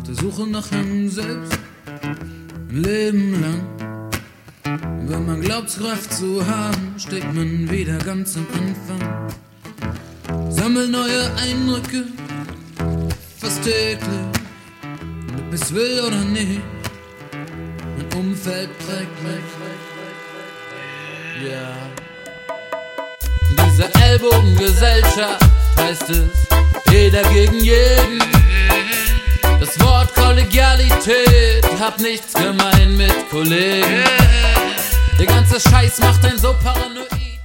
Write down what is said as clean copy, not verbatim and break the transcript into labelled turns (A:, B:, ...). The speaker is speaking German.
A: der Suche nach einem selbst, ein Leben lang. Und wenn man glaubt, Kraft zu haben, steht man wieder ganz am Anfang. Sammel neue Eindrücke, fast täglich, ob es will oder nicht. Mein Umfeld prägt mich, ja. Diese Ellbogengesellschaft heißt es, jeder gegen jeden. Das Wort Kollegialität hat nichts gemein mit Kollegen. Der ganze Scheiß macht einen so paranoid.